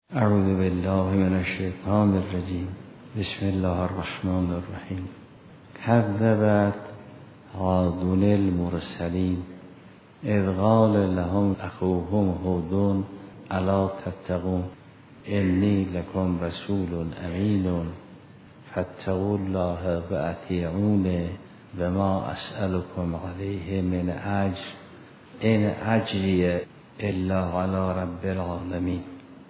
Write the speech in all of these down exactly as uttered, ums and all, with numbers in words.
اعوذ بالله من الشیطان الرجیم. بسم الله الرحمن الرحیم. کذبت عاد المرسلین اذ قال لهم اخوهم هود الا تتقون انی لکم رسول امین فاتقوا الله واطیعون وما اسألكم علیه من اجر ان اجری الا علی رب العالمین.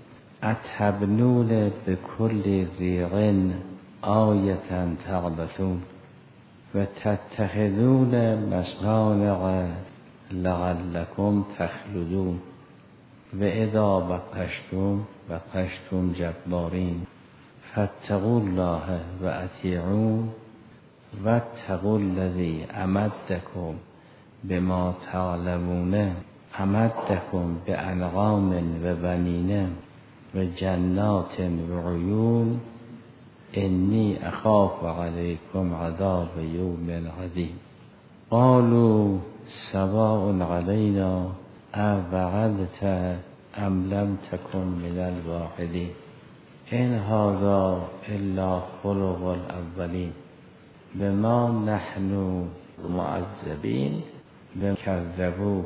اتبنون بكل ریع آیة تعبثون و تتخذون مصانع لعلكم تخلدون و اذا بطشتم بطشتم جبارین فاتقوا الله و اطیعون و اتقوا الذی امدکم بما تعلمون امدکم بانعام و بنین و جنات و عیون انی اخاف علیکم عذاب یوم عظیم. قالوا سواء علینا اوعدت ام لم تکن من الواعدین ان هذا الا خلق الاولین بما نحن معذبین بکذبوه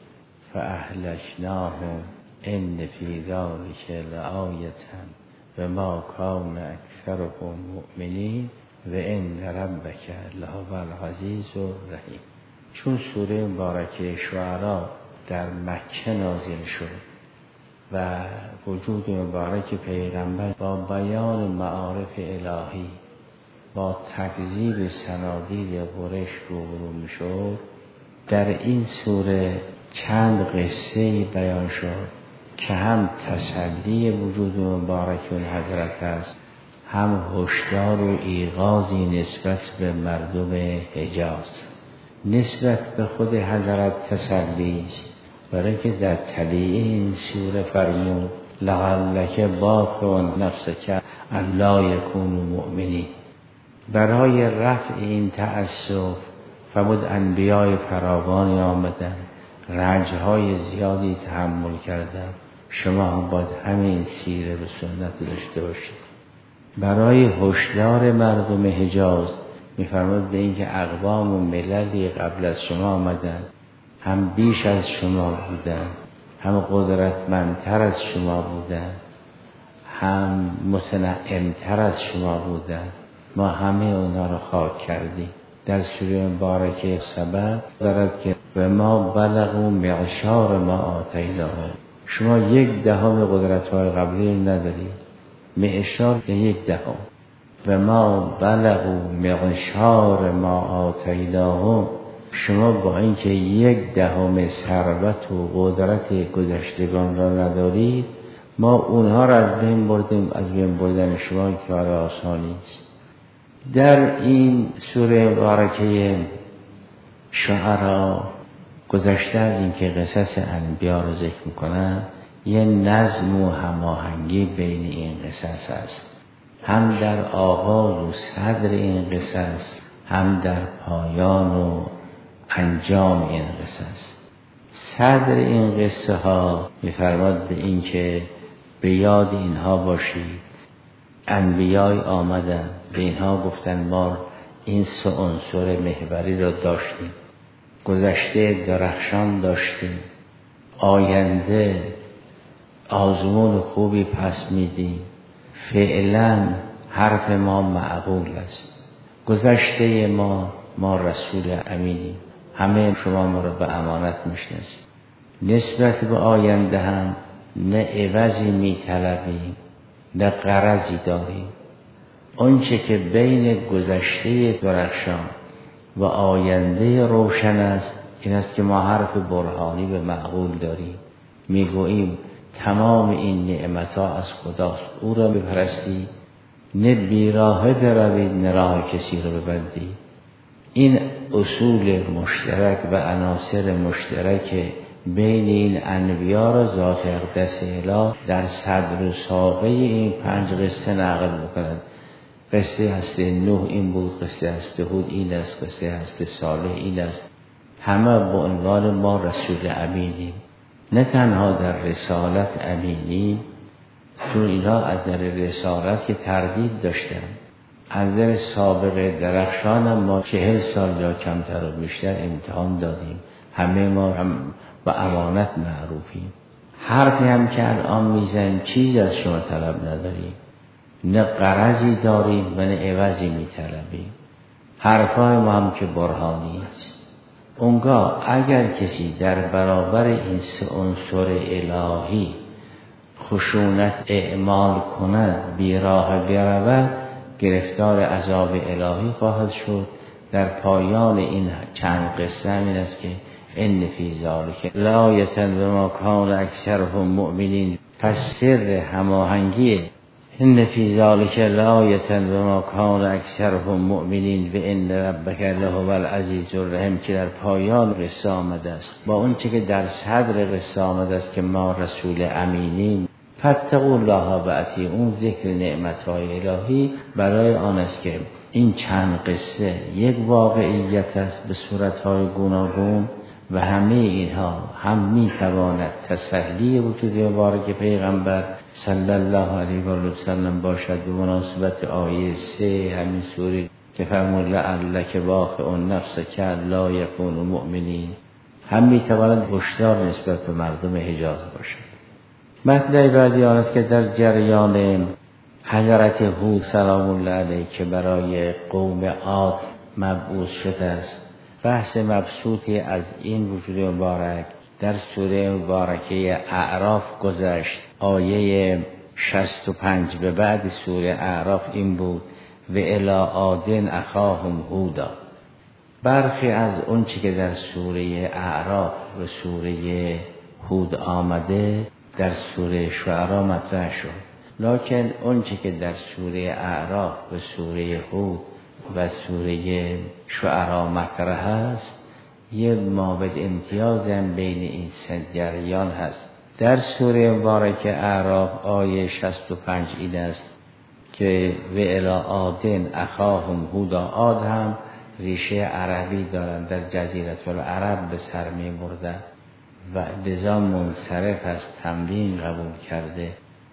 فاهلکناهم ان فی ذلک لآیة و ما کان اکثرهم مؤمنین و ان ربک لهو العزیز الرحیم. چون سوره مبارکه شعراء در مکه نازل شد و وجود مبارک پیغمبر با بیان معارف الهی با تکذیب صنادید قریش روبرو میشد، در این سوره چند قصه بیان شد که هم تسلی وجود مبارک اون حضرت است، هم هشدار و ایقاظی نسبت به مردم حجاز. نسبت به خود حضرت تسلی است، برای که در تلیه این سوره فرمود لعلک باخع نفسک الا یکونوا مؤمنین. برای رفع این تأسف فرمود انبیای فراوانی آمدن، رنجهای زیادی تحمل کردن، شما هم باید همین سیره و سنت داشته باشید. برای هشدار مردم حجاز میفرماد به اینکه اقوام و مللی قبل از شما آمدن، هم بیش از شما بودن، هم قدرتمندتر از شما بودن، هم متنعمتر از شما بودن، ما همه اونا رو خاک کردیم. در سوره مبارکه سبع دارد که و ما بلغوا معشار ما آتیناهم، شما یک دهم قدرت‌های قبلی ندارید، معشار که یک دهم. و ما بلغوا معشار ما آتیناهم، شما با اینکه یک دهم ثروت و قدرت گذشتگان را ندارید، ما اونها را از بین بردیم. از بین بردن شما کار آسانی است. در این سوره مبارکه شعراء گذشته از این که قصص انبیا رو ذکر میکنن، یه نظم و هماهنگی بین این قصص است، هم در آغاز و صدر این قصص، هم در پایان و انجام این قصص. صدر این قصه ها میفرماد به این که به یاد اینها باشید. انبیای آمدن به اینها گفتن ما این سه عنصر محوری را داشتیم، گذشته درخشان داشتیم، آینده آزمون خوبی پس میدیم، فعلا حرف ما معقول است، گذشته ما ما رسول امینیم، همه شما ما را به امانت میشناسید. نسبت به آینده هم نه عوضی میطلبیم نه غرضی داریم. آنچه که بین گذشته درخشان و آینده روشن است این است که ما حرف برهانی به معقول داریم، میگوییم تمام این نعمتها از خداست، او را بپرستی، نه بیراهه بروید نه راه کسی را ببندید. این اصول مشترک و عناصر مشترک بین این انبیا را ذات اقدس اله در صدر و ساقه این پنج قصه نقل می‌کند. قصه هست نوح این بود، قصه هست هود این است، قصه هست صالح این است. همه با عنوان ما رسول امینیم. نه تنها در رسالت امینیم، چون اینا از نظر رسالت که تردید داشتن، از نظر سابقه درخشان هم ما چهل سال یا کمتر و بیشتر امتحان دادیم، همه ما هم با امانت معروفیم. حرفی هم که الان میزن چیز از شما طلب نداریم، نه غرضی داریم و نه عوضی میطلبیم. حرفای ما هم که برهانی است. اونگاه اگر کسی در برابر این سه عنصر الهی خشونت اعمال کند، بیراه برود، گرفتار عذاب الهی خواهد شد. در پایان این چند قصه این است که ان فی ذلک لآیة بما کان اکثرهم مؤمنین. پس سر هماهنگی ان فی ذلک لآیة بما کان اکثرهم مؤمنین و ان ربک لهو العزیز الرحیم که در پایان قصه آمده است، با اون چه که در صدر قصه آمده است که ما رسول امینیم. فاتقوا الله و اطیعون، ذکر نعمت‌های الهی برای آن است که این چند قصه یک واقعیت است به صورت‌های گوناگون و همه اینها هم می‌تواند تسلی وجود مبارک پیغمبر صلی الله علیه و سلم باشد به مناسبت آیه سه همین سوره که فرمود لعلک باخع نفسک الا یکونوا مؤمنین، هم می‌تواند هشدار نسبت به مردم حجاز باشد. مطلب بعدی آن است که در جریان حضرت هود سلام الله علیه که برای قوم عاد مبعوث شده است، بحث مبسوطی از این وجود مبارک در سوره مبارکه اعراف گذشت. آیه شصت و پنج به بعد سوره اعراف این بود و الی عاد اخاهم هودا. برخی از اون چی که در سوره اعراف و سوره هود آمده در سوره شعرا مطرح شد، لکن اون چی که در سوره اعراف و سوره هود و سوره شعرا مطرح هست یه مابد امتیاز هم بین این سه جریان هست. در سوره مبارکه اعراف آیه شصت و پنج این است که و الی عاد اخاهم هودا. عاد هم ریشه عربی دارند، در جزیره العرب به سر می بردن و لذا منصرف از تنوین قبول کرده،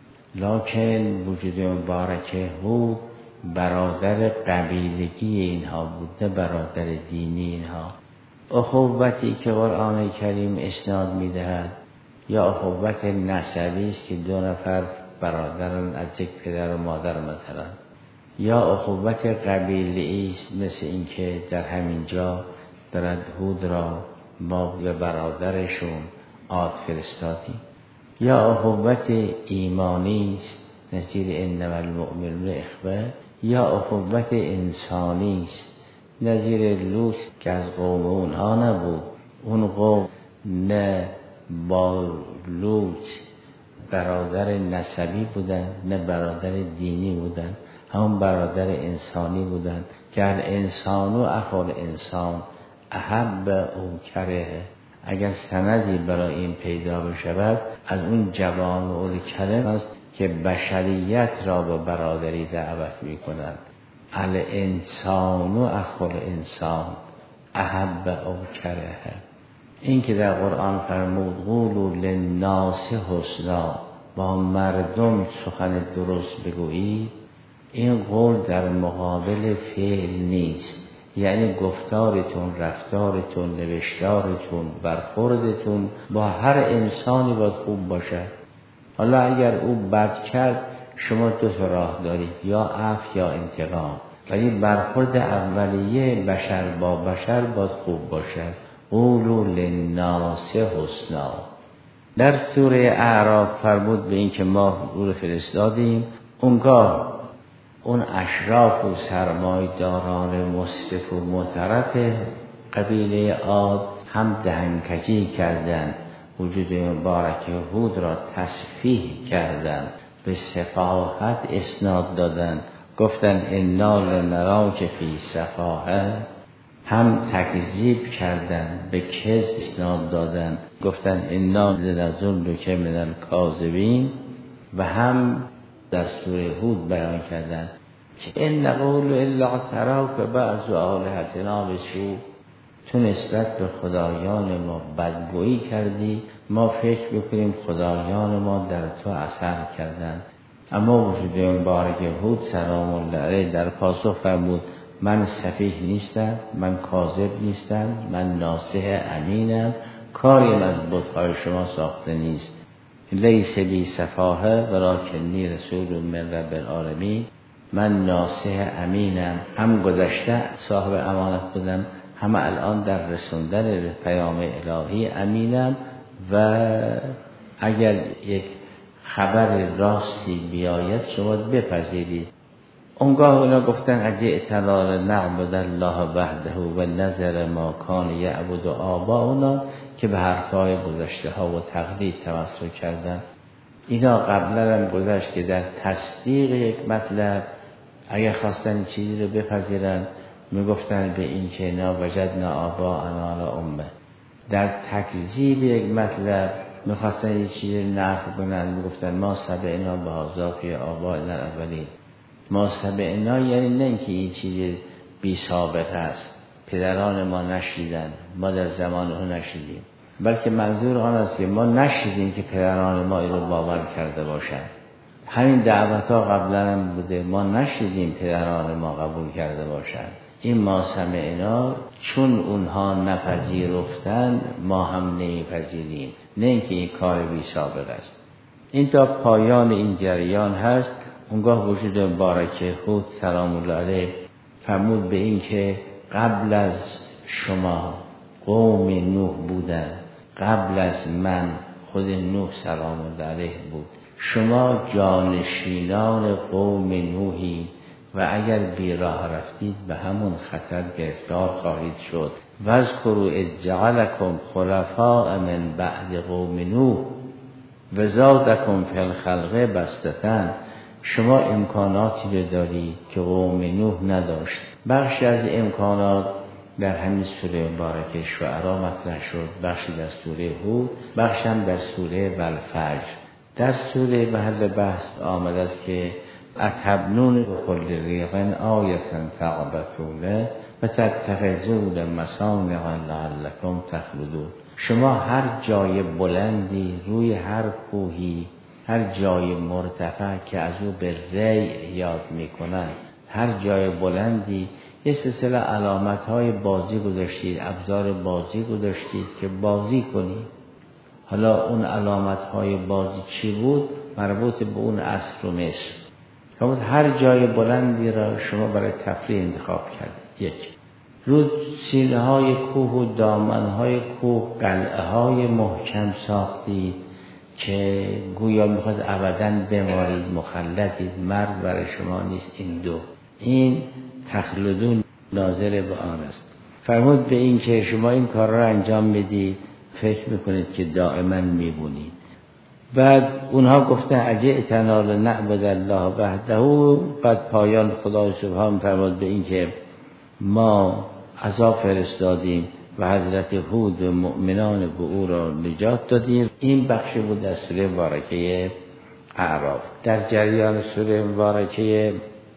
لکن وجود مبارک هود برادر قبیلگی اینها بود، نه برادر دینی اینها. اخوتی که قرآن کریم اسناد میدهد یا اخوت نسبی است که دو نفر برادران از یک پدر و مادر مثلا، یا اخوت قبیلی است مثل اینکه در همین جا دارد هود را ما به برادرشون عاد فرستادیم، یا اخوت ایمانی است نظیر انما المؤمنون اخوه، یا اخوت انسانی است نظیر لوط که از قوم اونها نبود، اون قوم نه با لوط برادر نسبی بودن نه برادر دینی بودن، همون برادر انسانی بودن که الانسان و اخوال انسان احب او کره. اگر سندی برای این پیدا بشود از اون جوامع الکلم است که بشریت را به برادری دعوت می کنند. الانسان و اخوال انسان احب او کره. این که در قرآن فرمود قولوا للناس حسنا، با مردم سخن درست بگویید، این قول در مقابل فعل نیست، یعنی گفتارتون، رفتارتون، نوشتارتون، برخوردتون با هر انسانی باید خوب باشد. حالا اگر او بد کرد شما دو تا راه دارید، یا عفو یا انتقام، ولی برخورد اولیه بشر با بشر باید خوب باشد. قولوا للناس حسنا. در سوره اعراف فرمود به این که ما او رو فرستادیم، اونگاه اون اشراف و سرمایه‌داران مصرف و معترف قبیله عاد هم دهنکجی کردند، وجود مبارک هود را تصفیه کردند، به سفاهت اسناد دادند، گفتند انا لنراک فی سفاهه. هم تکذیب کردند، به کذب اسناد دادند، گفتند انا لنظنک من الکاذبین. و هم در سوره هود بیان کردند که ان نقول الا تراک بعض آلهتنا بسوء، تو نسبت به خدایان ما بدگویی کردی، ما فکر بکنیم خدایان ما در تو اثر کردند. اما وجود مبارک هود سلام الله علیه در پاسخ فرمود من سفیه نیستم، من کاذب نیستم، من ناصح امینم، کاریم از بت‌های شما ساخته نیست. لیس بی سفاهه ولکنی رسول من رب العالمین، من ناصح امینم، هم گذشته صاحب امانت بودم، هم الان در رسوندن پیام الهی امینم و اگر یک خبر راستی بیاید شما بپذیرید. اونگاه اونا گفتن اجئتنا لنعبد الله وحده و نذر ما کان یعبد آباؤنا، که به حرفهای گذشته ها و تقلید توسل کردن. اینا قبلا هم گذشت که در تصدیق یک مطلب اگر خواستن چیزی رو بپذیرن میگفتن به این که نا وجدنا آباءنا علی امه. در تکذیب یک مطلب میخواستن یک چیزی رو نفی کنن میگفتن ما سبعنا بهذا فی آبائنا الاولین. ما سبعنا یعنی نه اینکه این چیز بی سابقه است، پدران ما نشیدن، ما در زمان اون نشیدیم، بلکه منظور آن است که ما نشیدیم که پدران ما این رو باور کرده باشند. همین دعوت ها قبلا هم بوده، ما نشیدیم پدران ما قبول کرده باشند. این ما سمعنا چون اونها نپذیرفتن ما هم نمیپذیریم، نه اینکه این کار بی سابقه است. این تا پایان این جریان هست. اونگاه وجود مبارک هود سلام الله علیه فرمود به این که قبل از شما قوم نوح بودن، قبل از من خود نوح سلام الله علیه بود، شما جانشینان قوم نوحی و اگر بی راه رفتید به همون خطر گرفتار خواهید شد. واذکروا اذ جعلکم خلفاء من بعد قوم نوح و زادکم فی الخلق بسطة. شما امکاناتی رو دارید که قوم نوح نداشت. بخشی از امکانات در همین سوره مبارکه شعرا مطرح شد، بخشی در سوره هود، بخشی هم در سوره والفجر. در سوره محل بحث آمده است که اتبنون بكل ریق آیة تعبثون و تتخذون مصانع لعلکم تخلدون. شما هر جای بلندی، روی هر کوهی، هر جای مرتفع که از او به ری یاد میکنن، هر جای بلندی یه سلسله علامت های بازی گذاشتید، ابزار بازی گذاشتید که بازی کنید. حالا اون علامت های بازی چی بود؟ مربوط به اون عصر و مصر. فرمود هر جای بلندی را شما برای تفریح انتخاب کرد. یک، رو سینه های کوه و دامن های کوه قلعه های محکم ساختید که گویا میخواد ابداً بمارید، مخلدید، مرد برای شما نیست. این دو، این تخلدون ناظر به آن است. فرمود به این که شما این کار را انجام بدید فکر میکنید که دائما میبونید. بعد اونها گفتن اجئتنا لنعبد الله وحده. بعد پایان خدای سبحان فرمود به این که ما عذاب فرستادیم و حضرت هود و مؤمنان به او را نجات دادیم. این بخش بود از سوره مبارکه اعراف. در جریان سوره مبارکه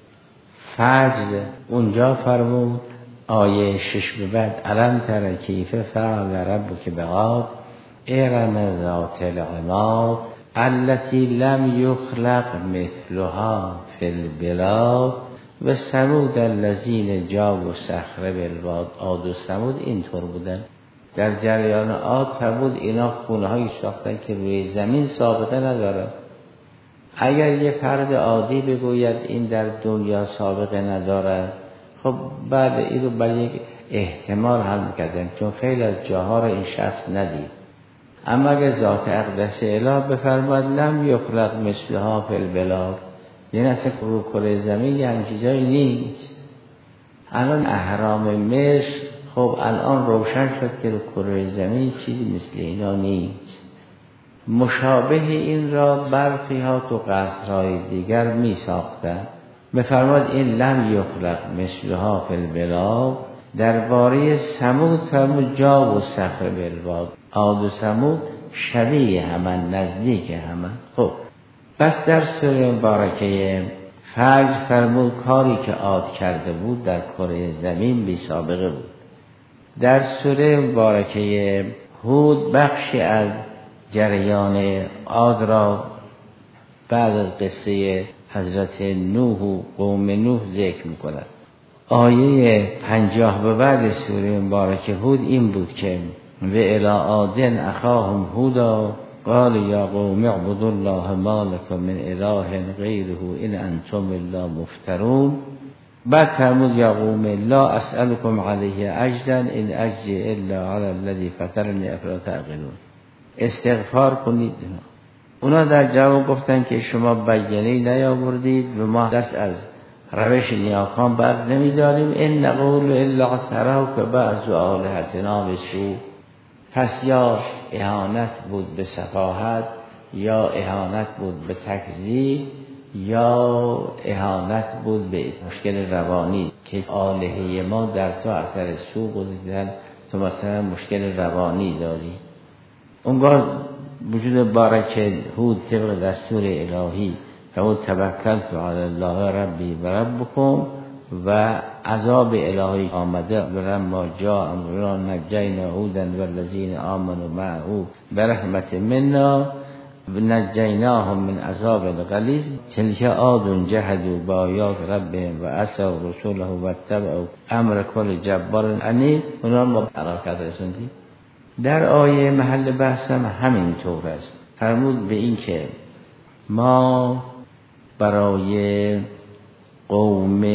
فجر اونجا فرمود آیه شش به بعد الم تر کیف فعل ربک بعاد ارم ذات العماد التي لم یخلق مثلها فی البلاد و ثمود الذین جابوا صخر بالواد. عاد و ثمود اینطور بودن. در جریان عاد فرمود اینا خونه هایی ساختن که روی زمین سابقه نداره. اگر یه فرد عادی بگوید این در دنیا سابقه نداره، خب بعد این رو برای یک احتمال حل میکردن، چون خیلی از جاها رو این شخص ندید. اما اگر ذات اقدس اله بفرماد لم یخلق مثلها فی البلاد، یعنی اصلا رو کره زمین یه همچین جایی نیست. الان اهرام مصر خب الان روشن شد که رو کره زمین چیزی مثل اینا نیست. مشابه این را برخی ها تو قصرهای دیگر می ساختن. بفرماد این لم یخلق مثلها فی البلاد. درباره ثمود فرمود جابوا صخر بالواد. عاد و ثمود شبیه همان، نزدیک همان. خب پس در سوره مبارکه فجر فرمود کاری که عاد کرده بود در کره زمین بی سابقه بود. در سوره مبارکه هود بخشی از جریان عاد را بعد از قصه حضرت نوح و قوم نوح ذکر میکند. آیه پنجاه به بعد سوره مبارکه هود این بود که و الی عاد اخاهم هودا قال یا قوم اعبدوا الله ما لكم من اله غیره ان انتم الا مفترون. بعد فرمود یا قوم لا اسألكم علیه اجرا ان اجری الا علی الذی فطرنی افلا تعقلون. استغفار کنید. اونا در جواب گفتن که شما بیانیه‌ای نیاوردید و ما دست از روش نیاکان بر نمیداریم. این نقول الا اعتراف بعض آلهتنا بسوء. پس یا اهانت بود به سفاهت، یا اهانت بود به تکذیب، یا اهانت بود به مشکل روانی که آلهه ما در تو اثر سوء گذاشتن، تو مثلا مشکل روانی داری. اونگاه وجود بارک هود طبق دستور الهی فرمود توکلت علی الله ربی و ربکم و عذاب الهی آمده. ولما جاء امرنا نجینا هودا والذین آمنوا معه برحمت منا نجیناهم من عذاب غلیظ تلک عاد جحدوا بآیات ربهم و عصوا رسوله و اتبعوا امر کل جبار عنید. اونا ما حرکت رسوندیم. در آیه محل بحثم همین طور است. فرمود به این که ما برای قوم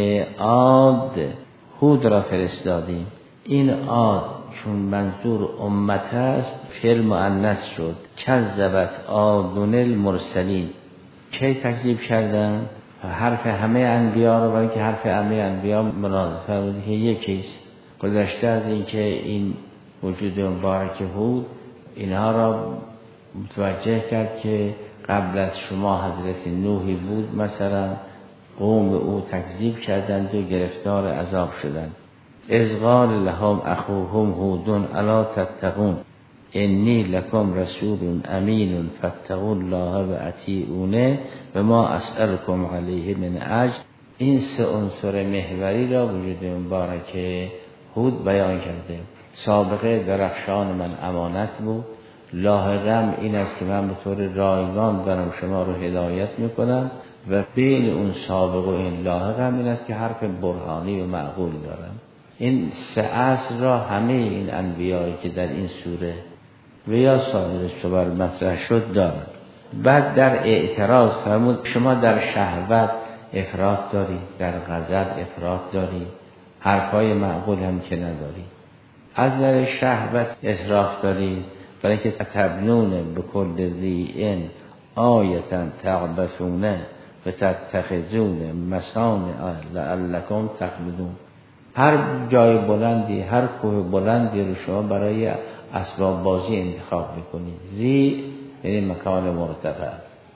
عاد هود را فرستادیم. این عاد چون منظور امت است فعل مؤنث شد. کذبت عادن المرسلین. کی تکذیب کردن؟ حرف همه انبیا رو، برای که حرف همه انبیا مناظفه بود که یکیست. گذشته از این که این وجود مبارک هود اینها را متوجه کرد که قبل از شما حضرت نوحی بود، مثلا قوم او تکذیب کردند و گرفتار عذاب شدند. اذ قال لهم اخوهم هود الا تتقون انی لکم رسول امین فاتقوا الله و اطیعون و ما اسألکم علیه من اجر. این سه عنصر محوری را وجود مبارک هود بیان کرده. سابقه درخشان من امانت بود. لاحقم این است که من به طور رایگان دارم شما رو هدایت میکنم و بین اون سابق و این لاحقم این است که حرف برهانی و معقول دارم. این سه اصل را همه این انبیایی که در این سوره و یا سایر سور مطرح شد دارند. بعد در اعتراض فرمود شما در شهوت افراط دارید، در غضب افراط دارید، حرفای معقول هم که ندارید. از در شهوت اسراف دارید برای که تبنون به کل ذیئن آیتا تعبثونه و تتخذون مسانع لعلکم تخلدون. هر جای بلندی، هر کوه بلندی رو شما برای اسباب بازی انتخاب میکنید. ذی یعنی مکان مرتفع،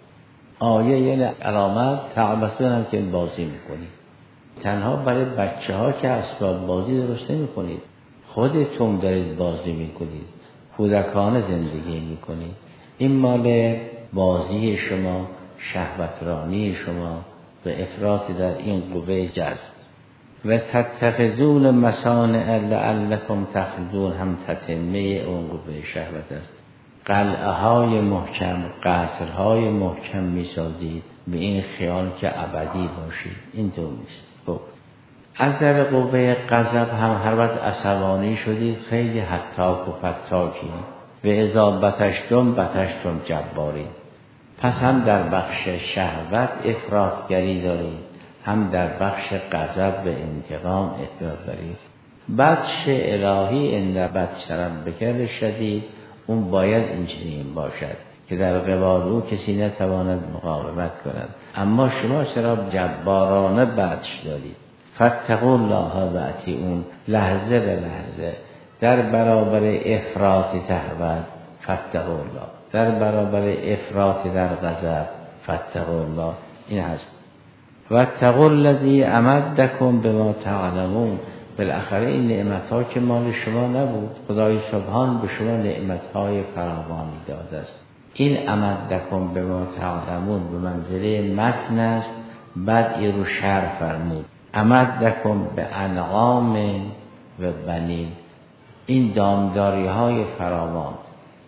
آیه یعنی علامت، تعبثون هم که بازی میکنید. تنها برای بچه ها که اسباب بازی درست نمیکنید، خودتون دارید بازی میکنید، کودکانه زندگی میکنید. این مال بازی شما، شهوترانی شما و افراط در این قوه جذب. و تتخذون مسانع لعلکم تخلدون هم تتمه اون قوه شهوت است. قلعه های محکم، قصرهای محکم میسازید به این خیال که ابدی باشید. این طور نیست. خب از در قوه غضب هم هر وقت عصبانی شدید خیلی حتاک و فتاکی و اذا بطشتم بطشتم جباری. پس هم در بخش شهوت افراطگری دارید، هم در بخش غضب و انتقام افراط دارید. بطش الهی اند بطش ربک شدید، اون باید اینجوری باشد که در قبال او کسی نتواند مقاومت کند. اما شما چرا جبارانه بطش دارید؟ فاتقوا الله و اطیعون. لحظه به لحظه در برابر افراط شهوت فاتقوا الله، در برابر افراط در غضب فاتقوا الله. این هست. واتقوا الذی امدکم بما تعلمون. بالاخره این نعمت‌ها که مال شما نبود، خدای سبحان به شما نعمت‌های فراوانی داده است. این امدکم بما تعلمون به منزله متن است. بعد این رو شرح فرمود امدکم به انعام و بنین. این دامداری های فراوان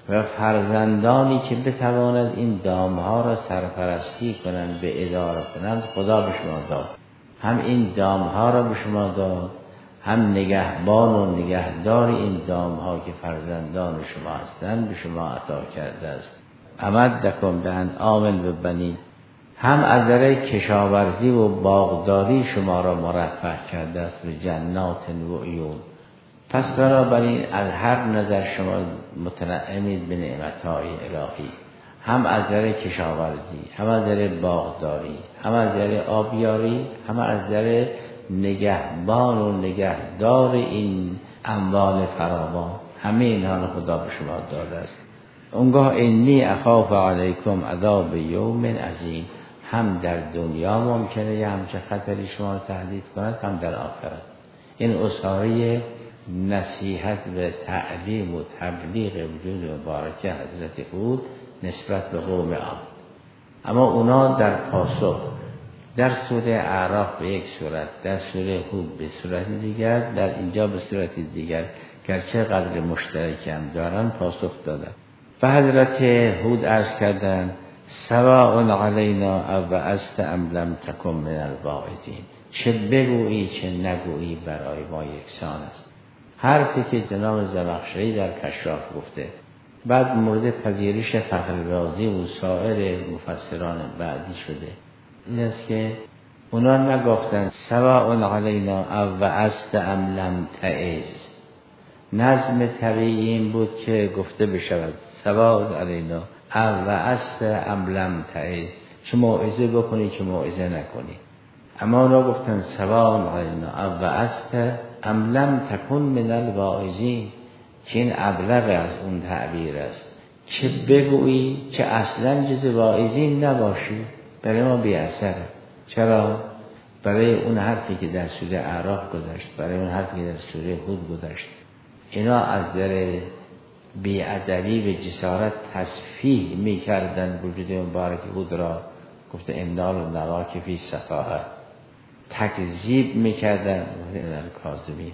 و فرزندانی که بتواند این دامها را سرپرستی کنند، به اداره کنند، خدا به شما داد. هم این دامها را به شما داد، هم نگهبان و نگهدار این دامها که فرزندان شما هستند به شما عطا کرده است. امدکم بانعام و بنین، هم از نظر کشاورزی و باغداری شما را مرفه کرده است به جنات و عیون. پس بنابراین از هر نظر شما متنعمید به نعمتهای الهی، هم از نظر کشاورزی، هم از نظر باغداری، هم از نظر آبیاری، هم از نظر نگهبان و نگهدار این اموال فراوان. همه اینها رو خدا به شما داده است. اونگاه انی اخاف علیکم عذاب یوم عظیم، هم در دنیا ممکنه یه همچه خطری شما رو تهدید کند، هم در آخرت. این اصحاری نصیحت و تعلیم و تبلیغ وجود مبارکه حضرت هود نسبت به قوم عاد. اما اونا در پاسخ در سوره اعراف به یک صورت، در سوره هود به صورت دیگر، در اینجا به صورت دیگر، گرچه قدر مشترکی هم دارن، پاسخ دادن. و حضرت هود عرض کردن سواء علینا اوعظت ام لم تکن من الواعظین، چه بگویی چه نگویی برای ما یکسان است. حرفی که جناب زمخشری در کشاف گفته، بعد مورد پذیرش فخررازی و سایر مفسران بعدی شده، این است که اونا نگفتن سواء علینا اوعظت ام لم تعظ. نظم طبیعی این بود که گفته بشود سواء علینا اوعظت ام لم تعظ، چه موعظه بکنی چه موعظه نکنی. اما اونا گفتن سواء علینا اوعظت ام لم تکن من الواعظین، که این ابلغ از اون تعبیر است. چه بگویی چه اصلا جز واعظین نباشی، برای ما بی اثره. چرا؟ برای اون حرفی که در سوره اعراف گذشت، برای اون حرفی که در سوره هود گذشت، اینا از در بی‌ادبی به جسارت تصفیه می‌کردن وجود مبارک هود را. گفته انال و نراک فی سفاهه، تکذیب می‌کردن کاذبین،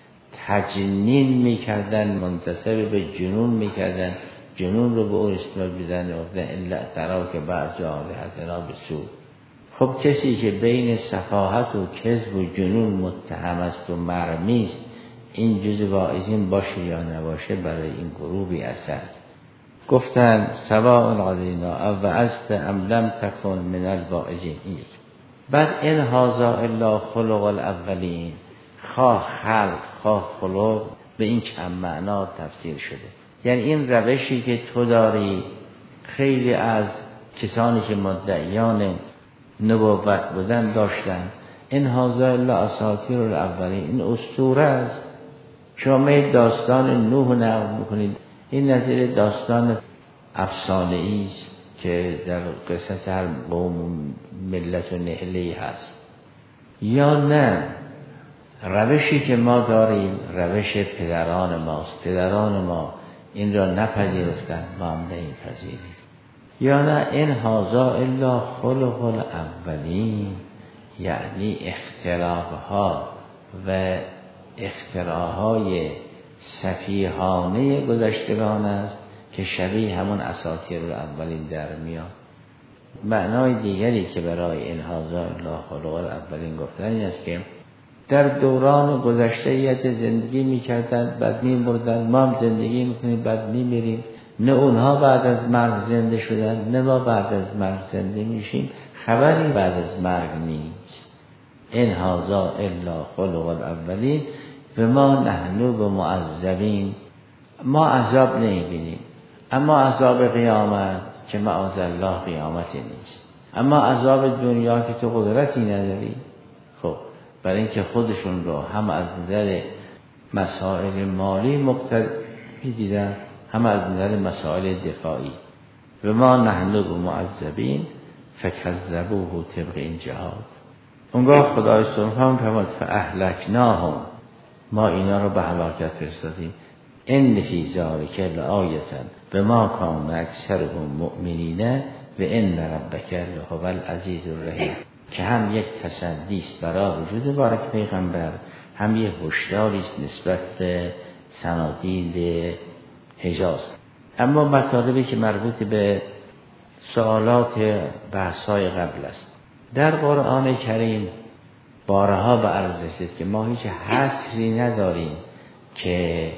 تجنین می‌کردن، منتسب به جنون می‌کردن، جنون رو به اون اسم می‌دادن گفتن الا ترا که بعض آلهتنا بسو. خب کسی که بین سفاهت و کذب و جنون متهم است و مرمی است، این جز واعظین باشه یا نباشه برای این گروه بی اثر. گفتن سواء علینا اوعظت ام لم تکن من الواعظین. بعد این هذا الا خلق الاولین، خواه خلق خواه خلق به این چند معنا تفسیر شده. یعنی این روشی که تو داری خیلی از کسانی که مدعیان نبوت بودن داشتن. این هذا الا اساطیر الاولین، این اسطوره است. شما داستان نوح نقل میکنید، این نظیر داستان افسانه‌ای است که در قصص هر قوم ملت و نهله‌ای هست. یا نه، روشی که ما داریم روش پدران ماست، پدران ما این را نپذیرفتن، ما هم نمی‌پذیریم. یا نه این هذا الا خلق الاولین، یعنی اختراعها و اختراعهای سفیهانه گذشتگان است که شبیه همون اساطیر الاولین در میاد. معنای دیگری که برای این هذا الا خلق الاولین گفتن این است که در دوران گذشته یت زندگی میکردن بعد میمردن، ما هم زندگی میکنیم بعد میمیریم. نه اونها بعد از مرگ زنده شدن نه ما بعد از مرگ زنده میشیم، خبری بعد از مرگ نیست. این هذا الا خلق الاولین و ما نحن بمعذبین، ما عذاب نمیبینیم. اما عذاب قیامت که معاذ الله قیامتی نیست. اما عذاب دنیا که تو قدرتی نداری، خب برای اینکه خودشون رو هم از نظر مسائل مالی مقتدی دیدن، هم از نظر مسائل دفاعی. و ما نحن بمعذبین فکذبوه طبق این جهاد. اونگاه خدای سبحانه فرمود فاهلکناهم، ما اینا رو به هلاکت فرستادیم. ان فی ذلک لآیة بما کان اکثرهم مؤمنین و ان ربک لهو العزیز الرحیم، که هم یک تصدی است برای وجود مبارک پیغمبر، هم یک هشداری است نسبت به صنادید حجاز. اما مطالبی که مربوط به سوالات بحث‌های قبل است، در قرآن کریم بارها به عرض رسید که ما هیچ حصری نداریم که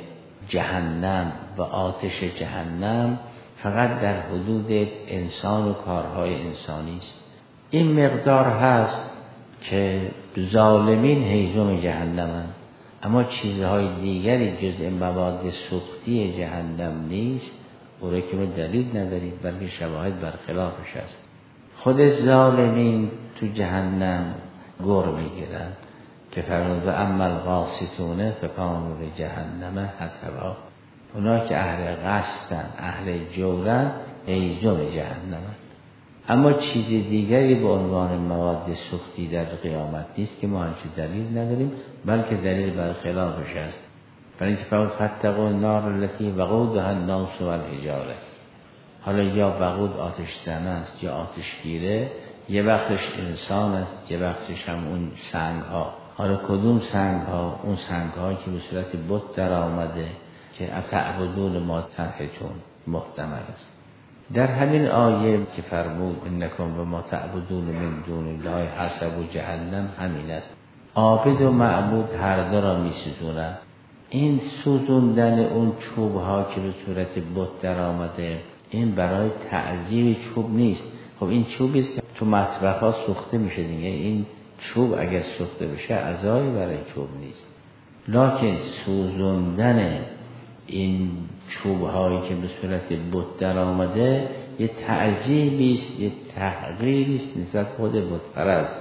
جهنم و آتش جهنم فقط در حدود انسان و کارهای انسانی است. این مقدار هست که ظالمین هیزم جهنمند، اما چیزهای دیگری جز مواد سوختی جهنم نیست. او را که ما دلیل نداریم، بلکه شواهد برخلافش است. خود ظالمین تو جهنم گر میگیرن که فرمود و اما القاسطون فکانوا لجهنم حطبا. اونا که اهل قصدن، اهل جورن، هیزم جهنمند. اما چیز دیگری به عنوان مواد سوختی در قیامت نیست که ما همچین دلیل نداریم، بلکه دلیل برخلافش است. برای اینکه فرمود فاتقوا النار التي وقودها الناس والحجاره. حالا یا وقود آتش زن است یا آتشگیره، یه وقتش انسان است، یه وقتش هم اون سنگ ها. حالا کدوم سنگ ها؟ اون سنگ ها که به صورت بت در آمده که اتعبدون ما تنحتون محتمل است. در همین آیه که فرمود انکم و ما تعبدون من دون الله حسب جهنم همین است. عابد و معبود هر دو را می سوزونند. این سوزوندن اون چوب ها که به صورت بت در آمده، این برای تعذیب چوب نیست. خب این چوبی است که تو مطبخ ها سوخته میشه دیگه. این چوب اگر سوخته بشه عذابی برای چوب نیست، لکن سوزوندن این چوب هایی که به صورت بت در آمده یه تعذیبی است، یه تحقیری است نسبت خود بت پرست.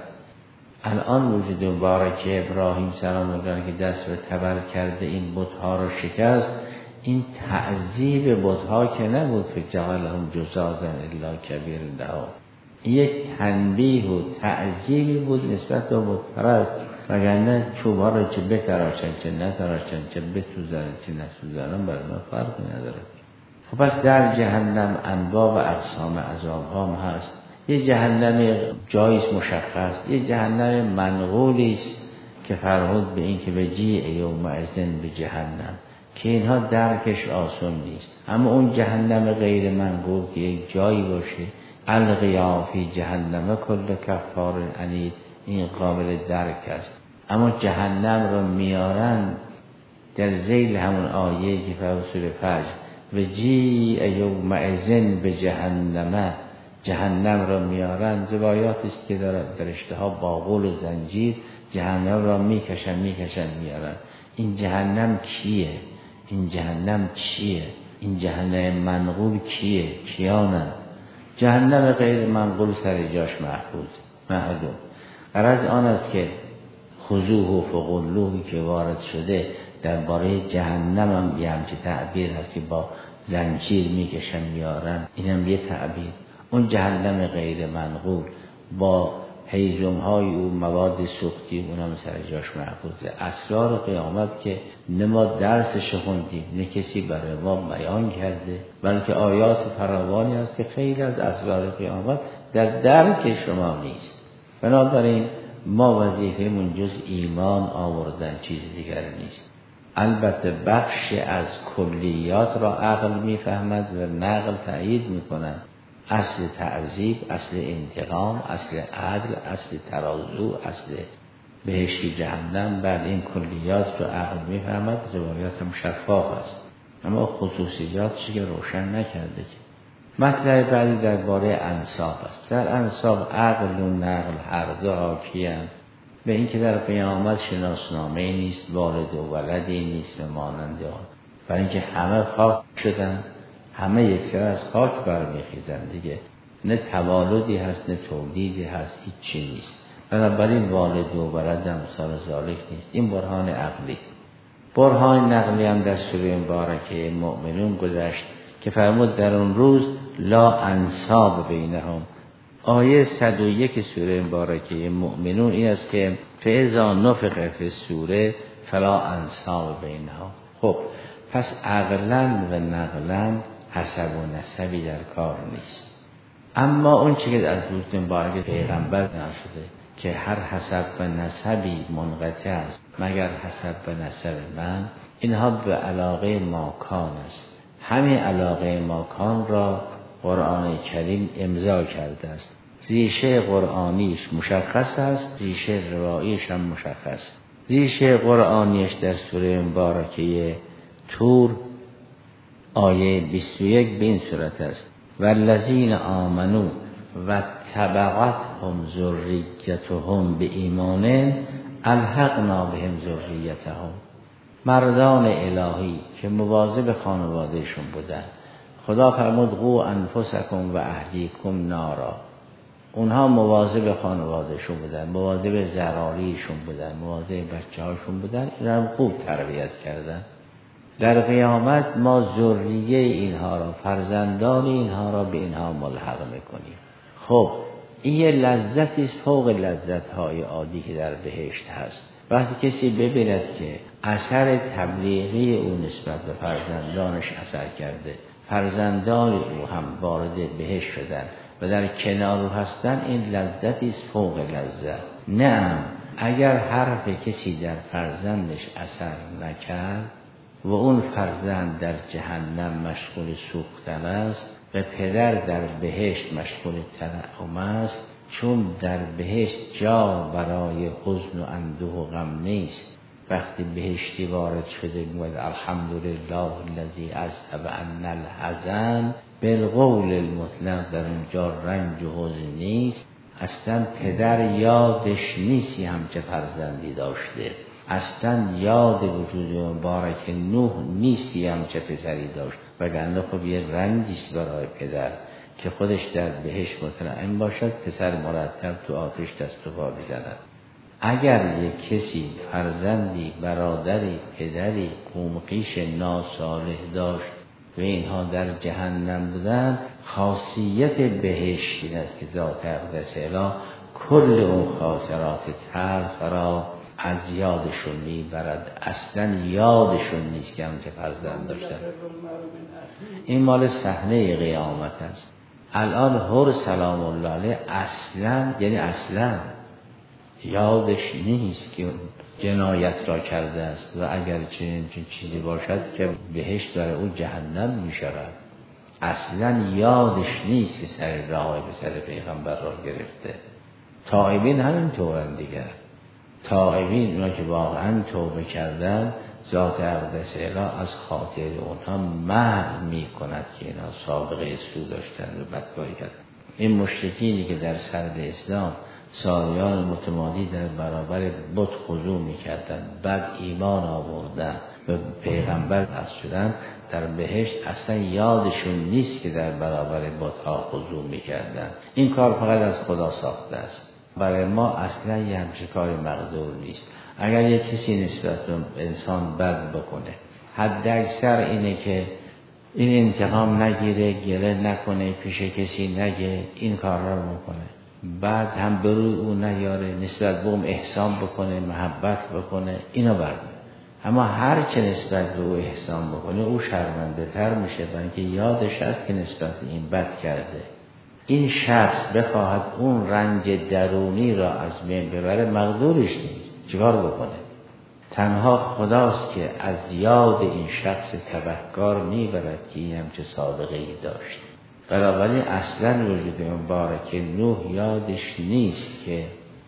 الان وجود مبارک ابراهیم سلام الله که دست به تبر کرده این بت‌ها رو شکست، این تعذیب بت‌ها که نبود فکر جعلهم جزازا الا کبیر لهم، یک تنبیه و تعذیبی بود نسبت به بت پرست. وگرنه چوب‌ها رو چه بتراشن چه نتراشن، چه بسوزن چه نسوزن، برای ما فرقی نداره. خب پس در جهنم انواع و اقسام عذاب‌ها هم هست. یه جهنم جایز مشخص، یه جهنم منقولی است که فرمود به این که به جیع یومئذ به جهنم، که اینها درکش آسان نیست. اما اون جهنم غیر منقول که یک جایی باشه، القیا فی جهنم کل کفار عنید، این قابل درک است. اما جهنم رو میارن در ذیل همون آیه که فرمود سوره فجر و جیع یومئذ به جهنم، جهنم را میارن. روایات است که در درشتها با قول و زنجیر جهنم را میکشن میکشن میارن. این جهنم کیه؟ این جهنم چیه؟ این جهنم منقول کیه؟ کیانه؟ جهنم غیر منقول سر جاش محفوظ معلوم. غرض آن است که خذوه و فغلوه که وارد شده درباره جهنم هم یه همچه تعبیر هست که با زنجیر میکشن میارن، اینم یه تعبیر. اون جهنم غیر منقول با هیزم های او مواد سوختی اونم سر جاش محفوظه. اسرار قیامت که نه ما درسش خوندیم نه کسی برای ما بیان کرده، بلکه آیات فراوانی است که خیلی از اسرار قیامت در درک شما نیست. بنابراین ما وظیفه‌مون جز ایمان آوردن چیز دیگر نیست. البته بخش از کلیات را عقل میفهمد و نقل تأیید میکنند. اصل تعذیب، اصل انتقام، اصل عدل، اصل ترازو، اصل بهشت جهنم، بعد این کلیات رو عقل میفهمد. روایات هم شفاف است، اما خصوصیاتش که روشن نکرده. مطلب بعدی درباره انساب است. در انساب عقل و نقل هر دو حاکی‌اند به این که در قیامت شناسنامه نیست، والد و ولدی نیست و مانند آن، برای اینکه همه خاک شدن، همه یک سر از خاک برمیخیزن دیگه. نه توالدی هست نه تولیدی هست، هیچ چی نیست. بنابراین والد و ولد هم سال ذالک نیست. این برهان عقلی. برهان نقلی هم در سوره مبارکه مؤمنون گذشت که فرمود در اون روز لا انساب بینهم. آیه صد و یک سوره مبارکه مؤمنون این است که فاذا نفخ فی الصور فلا انساب بینهم. خب پس عقلاً و نقلاً حسب و نسبی در کار نیست. اما اون چیزی که از روز مبارک پیغمبر نشده که هر حسب و نسبی منقطع است مگر حسب و نسب من، اینها به علاقه ماکان است. همین علاقه ماکان را قرآن کریم امضا کرده است. ریشه قرآنیش مشخص است، ریشه رواییش هم مشخص. ریشه قرآنیش در سوره مبارکه طور آیه بیست و یک به این صورت است: والذین آمنوا و تبعتهم ذریتهم به ایمان الحقنا بهم ذریتهم. مردان الهی که مواظب خانوادهشون بودن، خدا فرمود قو انفسکم و اهلیکم نارا، اونها مواظب خانوادهشون بودن، مواظب ذراریشون بودن، مواظب بچه هاشون بودن، این هم خوب تربیت کردن. در قیامت ما ذریه اینها را، فرزندان اینها را به اینها ملحق میکنیم. خب این یه لذتی است فوق لذت‌های عادی که در بهشت هست. وقتی کسی ببیند که اثر تبلیغی او نسبت به فرزندانش اثر کرده، فرزندان او هم وارد بهشت شدن و در کنار او هستن، این لذتی است فوق لذت. نه اگر حرف کسی در فرزندش اثر نکرد و اون فرزند در جهنم مشغول سوختن است و پدر در بهشت مشغول تنعم است، چون در بهشت جا برای حزن و اندوه و غم نیست. وقتی بهشتی وارد شده میگوید الحمدلله الذی اذهب عنا الحزن، بالقول المطلق در اونجا رنج و حزن نیست. اصلا پدر یادش نیستی همچه فرزندی داشته، اصلا یاد وجود مبارک نوح نیستی همچه پسری داشت، وگرنه خب یه رنجیست برای پدر که خودش در بهشت مطمئن باشد، پسر مرتب تو آتش دست و پا بزند. اگر یک کسی فرزندی، برادری، پدری قومقیش ناصالح داشت و اینها در جهنم بودن، خاصیت بهشت این است که ذات اقدس اله کل اون خاطرات تلخ را از یادشون میبرد، اصلا یادشون نیست که هم که فرزند داشتن. این مال صحنه قیامت است. الان هر سلام الله علیه اصلا، یعنی اصلا یادش نیست که جنایت را کرده است و اگر چنین چیزی باشد که بهشت برای او جهنم می شود. اصلا یادش نیست که سر راه به سر پیغمبر را گرفته. تائبین همین طورن دیگر. تائبین اونا که واقعا توبه کردن، ذات اقدس اله از خاطر اونها محو می کند که اینا سابقه سو داشتن و بدکاری کردن. این مشرکینی که در سرد اسلام سالیان متمادی در برابر بت خضوع می‌کردند، بعد ایمان آوردن و پیغمبر پس شدن، در بهشت اصلا یادشون نیست که در برابر بت‌ها خضوع می‌کردند. این کار فقط از خدا ساخته است. برای ما اصلا یه همچین کاری مقدور نیست. اگر یک کسی نسبت به انسان بد بکنه، حد اکثر اینه که این انتقام نگیره، گله نکنه، پیش کسی نگه، این کار را میکنه. بعد هم بروی او نیاره، نسبت به اون احسان بکنه، محبت بکنه، اینو برده. اما هر چه نسبت به او احسان بکنه، او شرمنده تر میشه، برای اینکه یادش هست که نسبت به این بد کرده. این شخص بخواهد اون رنج درونی را از بین ببره، مقدورش نیست. چیکار بکنه؟ تنها خداست که از یاد این شخص تبهکار میبرد که این همچه سابقه ای داشت. بنابراین اصلا وجود مبارک نوح یادش نیست که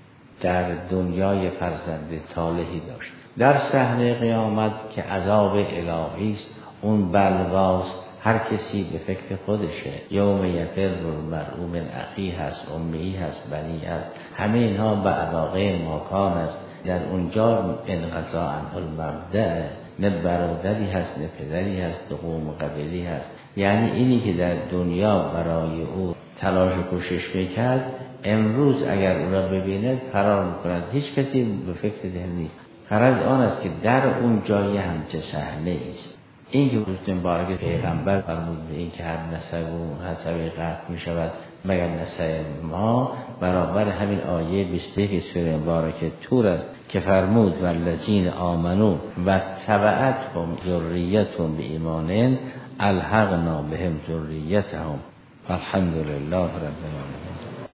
در دنیای فرزند طالحی داشت. در صحنه قیامت که عذاب الهی است، اون بلواست، هر کسی به فکر خودشه. یوم یفر المرء من اخیه هست، امیه هست، بنی هست، همه اینها به علاقه ماکان است. در اونجا انقضا عنه المبدأ، نه برادری هست، نه پدری هست، نه قوم قبیلی هست. یعنی اینی که در دنیا برای او تلاش و کوشش میکرد، امروز اگر او را ببیند فرار میکند، هیچ کسی به فکر دل نیست. غرض آن است که در اون جای همچه صحنه است. این که روز مبارک پیغمبر فرمود به این که هر نسب و حسب قطع می شود مگر نسب ما، برابر همین آیه بیست و یک سوره مبارک طور است که فرمود والذین آمنوا و تبعتهم ذریتهم به ایمان الحقنا بهم ذریتهم والحمدلله رب العالمین.